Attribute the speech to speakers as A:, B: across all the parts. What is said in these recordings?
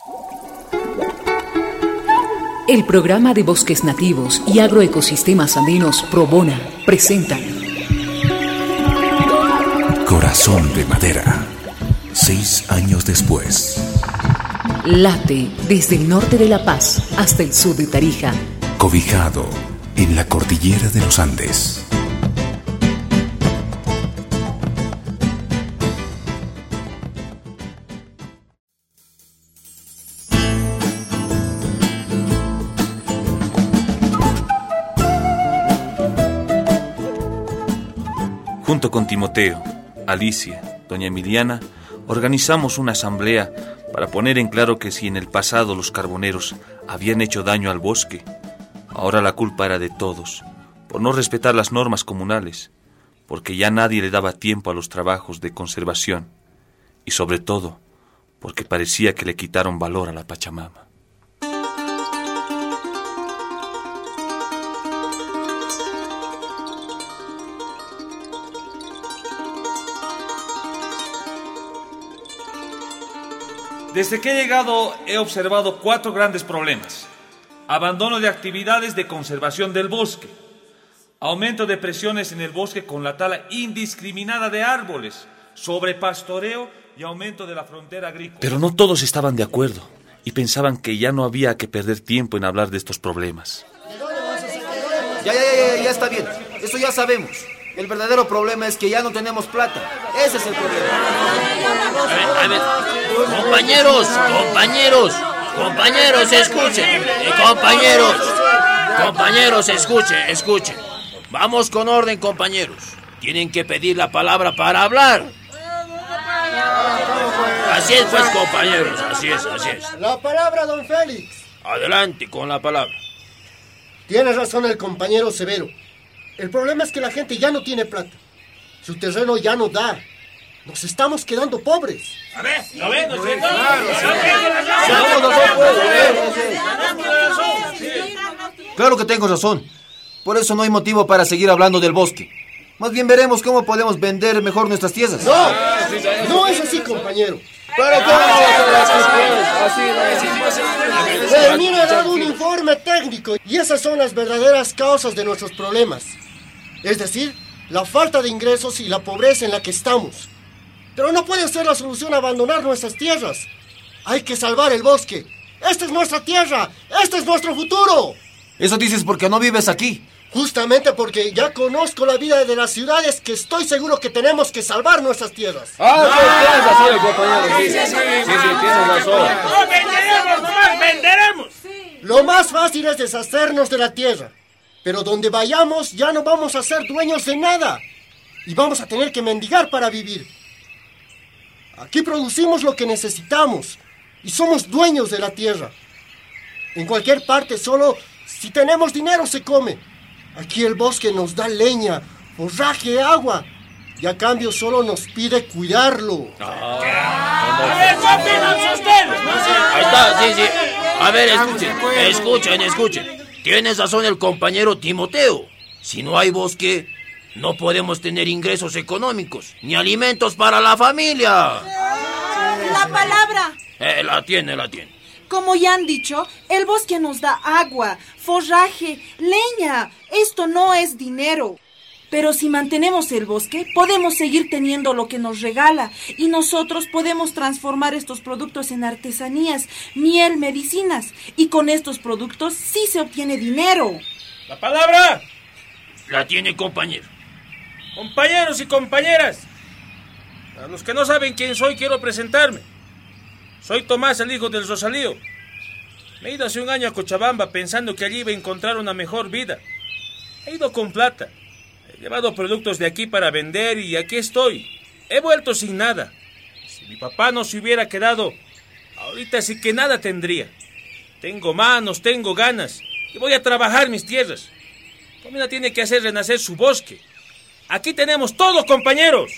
A: El programa de bosques nativos y agroecosistemas andinos Probona presenta
B: Corazón de Madera. 6 años después.
A: Late desde el norte de La Paz hasta el sur de Tarija.
B: Cobijado en la cordillera de los Andes.
C: Junto con Timoteo, Alicia, doña Emiliana, organizamos una asamblea para poner en claro que si en el pasado los carboneros habían hecho daño al bosque, ahora la culpa era de todos, por no respetar las normas comunales, porque ya nadie le daba tiempo a los trabajos de conservación, y sobre todo, porque parecía que le quitaron valor a la Pachamama. Desde que he llegado he observado 4 grandes problemas. Abandono de actividades de conservación del bosque, aumento de presiones en el bosque con la tala indiscriminada de árboles, sobrepastoreo y aumento de la frontera agrícola. Pero no todos estaban de acuerdo y pensaban que ya no había que perder tiempo en hablar de estos problemas.
D: Ya está bien. Eso ya sabemos. El verdadero problema es que ya no tenemos plata. Ese es el problema.
E: A ver. Compañeros, escuchen. Compañeros, escuchen. Vamos con orden, compañeros. Tienen que pedir la palabra para hablar. Así es, pues, compañeros, así es.
F: La palabra, don Félix.
E: Adelante con la palabra.
F: Tiene razón el compañero Severo. El problema es que la gente ya no tiene plata. Su terreno ya no da. Nos estamos quedando pobres.
E: A ver, ¿lo ven?
D: Claro que tengo razón. Por eso no hay motivo para seguir hablando del bosque. Más bien veremos cómo podemos vender mejor nuestras tierras.
F: No es así, compañero. Mire, ha dado un informe técnico y esas son las verdaderas causas de nuestros problemas. Es decir, la falta de ingresos y la pobreza en la que estamos. Pero no puede ser la solución abandonar nuestras tierras. Hay que salvar el bosque. Esta es nuestra tierra. Este es nuestro futuro.
D: Eso dices porque no vives aquí.
F: Justamente porque ya conozco la vida de las ciudades, que estoy seguro que tenemos que salvar nuestras tierras.
E: Tienes razón, compañero. Sí, tienes razón.
F: ¡Venderemos! Lo más fácil es deshacernos de la tierra. Pero donde vayamos ya no vamos a ser dueños de nada. Y vamos a tener que mendigar para vivir. Aquí producimos lo que necesitamos. Y somos dueños de la tierra. En cualquier parte, solo si tenemos dinero se come. Aquí el bosque nos da leña, forraje, agua. Y a cambio solo nos pide cuidarlo.
E: A ver, ¿qué opinan ustedes? Ahí está, sí. A ver, escuchen. Tienes razón el compañero Timoteo. Si no hay bosque, no podemos tener ingresos económicos, ni alimentos para la familia.
G: La palabra.
E: La tiene.
G: Como ya han dicho, el bosque nos da agua, forraje, leña. Esto no es dinero. Pero si mantenemos el bosque, podemos seguir teniendo lo que nos regala. Y nosotros podemos transformar estos productos en artesanías, miel, medicinas. Y con estos productos sí se obtiene dinero.
E: La palabra la tiene compañero.
H: Compañeros y compañeras, a los que no saben quién soy, quiero presentarme. Soy Tomás, el hijo del Rosalío. Me he ido hace un año a Cochabamba pensando que allí iba a encontrar una mejor vida. He ido con plata. He llevado productos de aquí para vender y aquí estoy. He vuelto sin nada. Si mi papá no se hubiera quedado, ahorita sí que nada tendría. Tengo manos, tengo ganas y voy a trabajar mis tierras. Comina tiene que hacer renacer su bosque. Aquí tenemos todo, compañeros.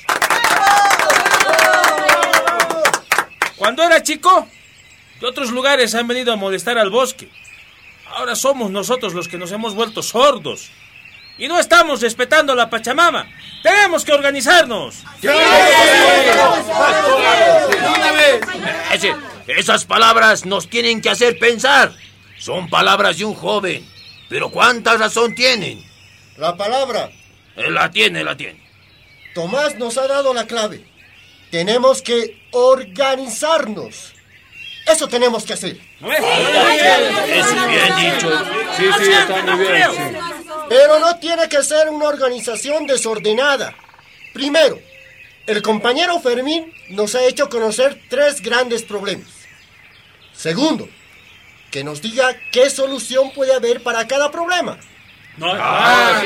H: Cuando era chico, de otros lugares han venido a molestar al bosque. Ahora somos nosotros los que nos hemos vuelto sordos. Y no estamos respetando la Pachamama. ¡Tenemos que organizarnos!
E: Esas palabras nos tienen que hacer pensar. Son palabras de un joven. Pero ¿cuánta razón tienen?
F: La palabra.
E: La tiene.
F: Tomás nos ha dado la clave. Tenemos que organizarnos. Eso tenemos que hacer.
E: Eso es bien dicho.
H: Sí, está muy bien. Sí.
F: Pero no tiene que ser una organización desordenada. Primero, el compañero Fermín nos ha hecho conocer 3 grandes problemas. Segundo, que nos diga qué solución puede haber para cada problema.
E: A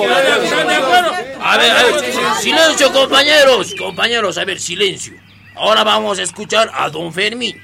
E: ver, silencio, compañeros, a ver, silencio. Ahora vamos a escuchar a don Fermín.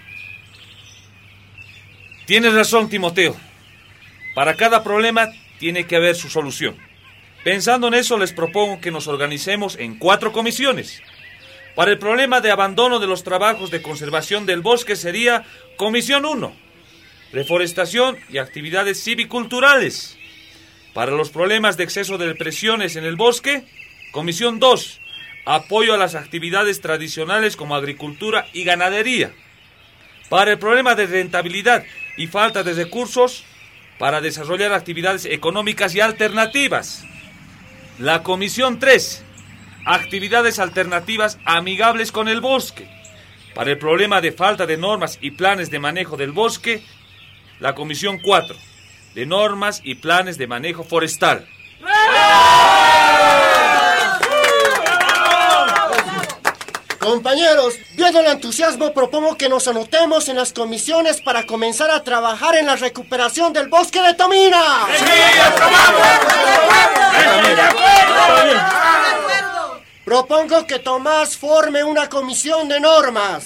C: Tienes razón, Timoteo. Para cada problema tiene que haber su solución. Pensando en eso, les propongo que nos organicemos en 4 comisiones. Para el problema de abandono de los trabajos de conservación del bosque sería Comisión 1, reforestación y actividades civiculturales. Para los problemas de exceso de depresiones en el bosque, Comisión 2, apoyo a las actividades tradicionales como agricultura y ganadería. Para el problema de rentabilidad y falta de recursos, para desarrollar actividades económicas y alternativas. La Comisión 3, actividades alternativas amigables con el bosque. Para el problema de falta de normas y planes de manejo del bosque, la Comisión 4, de normas y planes de manejo forestal.
F: Compañeros, viendo el entusiasmo, propongo que nos anotemos en las comisiones para comenzar a trabajar en la recuperación del bosque de Tomina.
E: ¡Sí, aprobamos!
F: Propongo que Tomás forme una comisión de normas.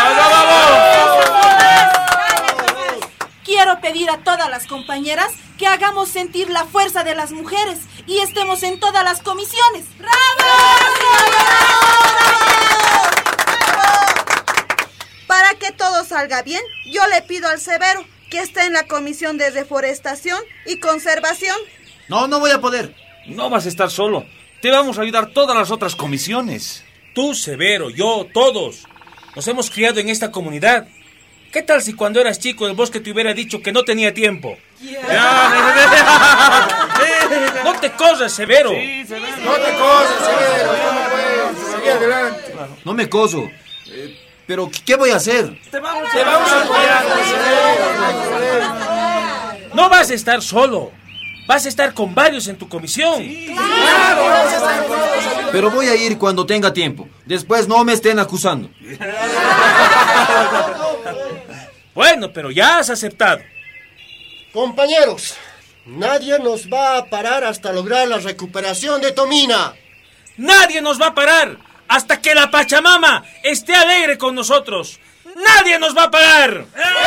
G: Quiero pedir a todas las compañeras que hagamos sentir la fuerza de las mujeres y estemos en todas las comisiones.
I: Para que todo salga bien, yo le pido al Severo que esté en la comisión de reforestación y conservación.
D: No voy a poder.
C: No vas a estar solo. Te vamos a ayudar todas las otras comisiones.
H: Tú, Severo, yo, todos. Nos hemos criado en esta comunidad. ¿Qué tal si cuando eras chico el bosque te hubiera dicho que no tenía tiempo? No te corras, Severo.
D: Sí, Severo. No te corras, Severo. Sigue adelante. No me coso. Pero, ¿qué voy a hacer?
H: Te vamos a apoyar, Severo. No vas a estar solo. Vas a estar con varios en tu comisión. Sí, claro.
D: Pero voy a ir cuando tenga tiempo. Después no me estén acusando.
H: Bueno, pero ya has aceptado.
F: Compañeros, nadie nos va a parar hasta lograr la recuperación de Tomina.
H: Nadie nos va a parar hasta que la Pachamama esté alegre con nosotros. Nadie nos va a parar.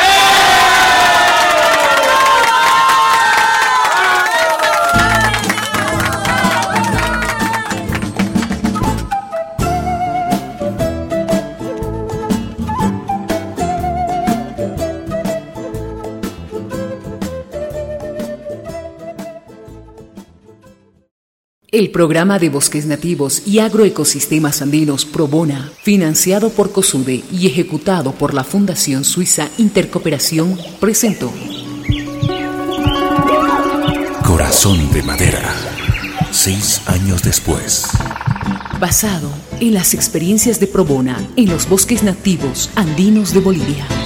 A: El programa de bosques nativos y agroecosistemas andinos Probona, financiado por COSUDE y ejecutado por la Fundación Suiza Intercooperación, presentó
B: Corazón de Madera, 6 años después.
A: Basado en las experiencias de Probona en los bosques nativos andinos de Bolivia.